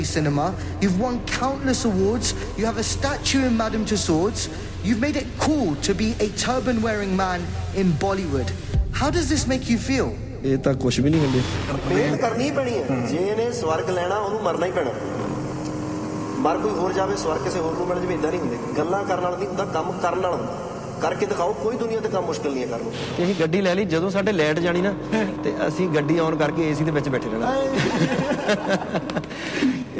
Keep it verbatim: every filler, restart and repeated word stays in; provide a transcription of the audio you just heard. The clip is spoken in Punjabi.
cinema. You've won countless awards. You have a statue in Madame Tussauds. You've made it cool to be a turban-wearing man in Bollywood. How does this make you feel? ਇਹ ਤਾਂ ਕੁਝ ਵੀ ਨਹੀਂ ਹੁੰਦੇ। ਮਿਹਨਤ ਕਰਨੀ ਪੈਣੀ ਹੈ ਜੇ ਇਹਨੇ ਸਵਰਗ ਲੈਣਾ ਉਹਨੂੰ ਮਰਨਾ ਹੀ ਪੈਣਾ। ਮਰ ਕੋਈ ਹੋਰ ਜਾਵੇ ਸਵਰਗ ਕਿਸੇ ਹੋਰ ਨੂੰ ਮਿਲ ਜਾਵੇ ਇੱਦਾਂ ਨਹੀਂ ਹੁੰਦੇ। ਗੱਲਾਂ ਕਰਨ ਨਾਲ ਨਹੀਂ ਹੁੰਦਾ, ਕੰਮ ਕਰਨ ਨਾਲ ਹੁੰਦਾ। ਕਰਕੇ ਦਿਖਾਓ, ਕੋਈ ਦੁਨੀਆ ਤੇ ਕੰਮ ਮੁਸ਼ਕਿਲ ਨਹੀਂ ਹੈ ਕਰਨ ਨੂੰ। ਤੇ ਅਸੀਂ ਗੱਡੀ ਲੈ ਲਈ, ਜਦੋਂ ਸਾਡੇ ਲਾਈਟ ਜਾਣੀ ਨਾ ਤੇ ਅਸੀਂ ਗੱਡੀ ਔਨ ਕਰਕੇ ਏਸੀ ਦੇ ਵਿੱਚ ਬੈਠੇ ਰਹਿਣਾ।